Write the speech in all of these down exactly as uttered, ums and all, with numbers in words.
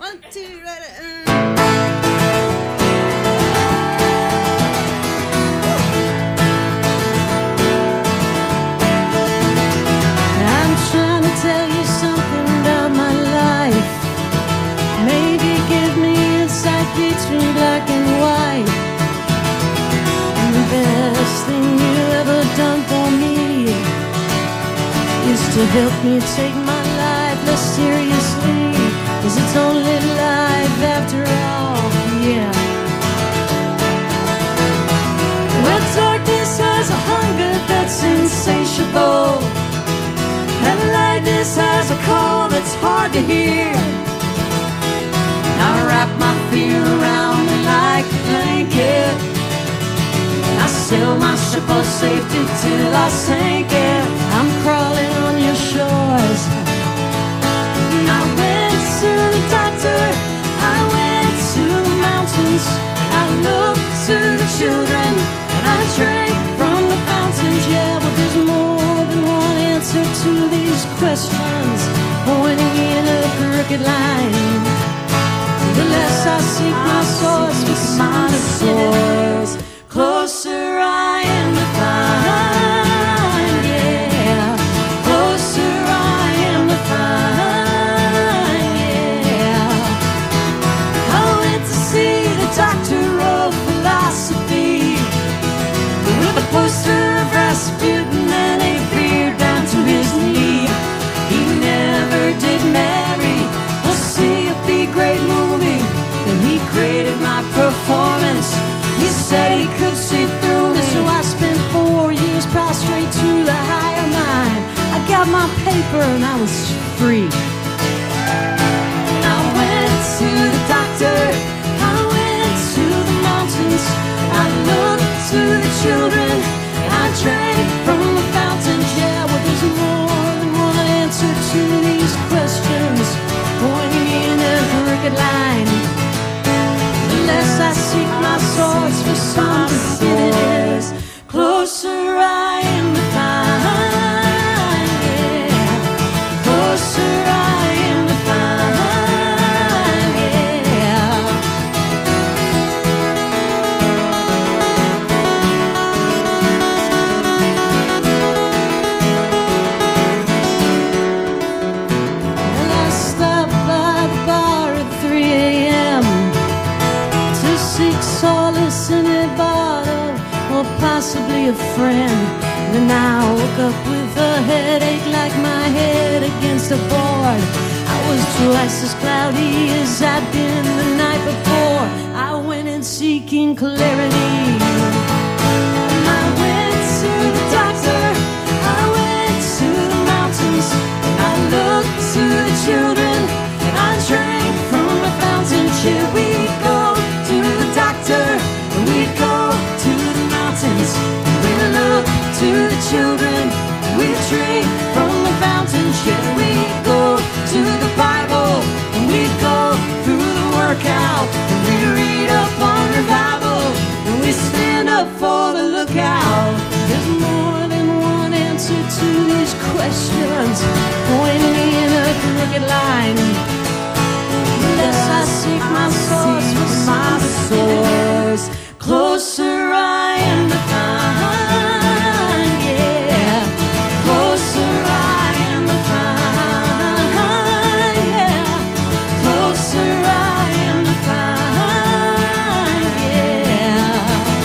One, two, ready. Uh. I'm trying to tell you something about my life. Maybe give me insight between black and white. And the best thing you ever done for me is to help me take my life less seriously. 'Cause it's only life after all, yeah. Well, darkness has a hunger that's insatiable, and lightness has a call that's hard to hear. I wrap my fear around me like a blanket. I sail my ship for safety till I sink it. I'm crawling on your shores. I went to the doctor, I went to the mountains, I looked to the children, and I drank from the fountains. Yeah, but there's more than one answer to these questions, pointing in a crooked line. The less I seek my source, the smarter source, closer I am to find, yeah, closer I am to find, yeah. I went to see the doctor of philosophy with a poster of Rasputin and a beard down to his knee. He never did marry or see a B-grade movie, and he graded my performance. He said he could see through me, so I spent four years prostrate to the higher mind. I got my paper and I was free. I went to the doctor, I went to the mountains, I looked to the children, and I drank from the fountains. Yeah, well, there's more than one answer to these questions, pointing in a crooked line. The less I seek my source for something it is, closer I am to find, yeah, closer I am to find, yeah. And I stopped by the bar at three a.m. to seek solace in a bottle or possibly a friend. And then I woke up with a headache like my head against a board. I was twice as cloudy as I'd been the night before. I went in seeking clarity. I went to the doctor, I went to the mountains, I looked to the children, and I drank from the fountain. Here we go to the doctor, and we go to the mountains, we look to the children, we drink from the fountain. Here we go to the Bible, and we go through the workout, and we read up on revival, and we stand up for the lookout. There's more than one answer to these questions, pointing me in a crooked line. Unless I seek my source for my source, closer I am to find, yeah, closer I am to find, yeah, closer I am to find, yeah.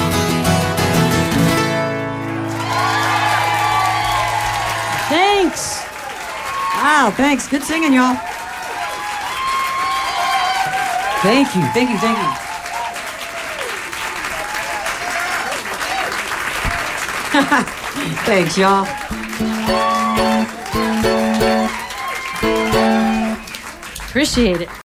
Thanks. Wow, thanks. Good singing, y'all. Thank you, thank you, thank you. Thanks, y'all. Appreciate it.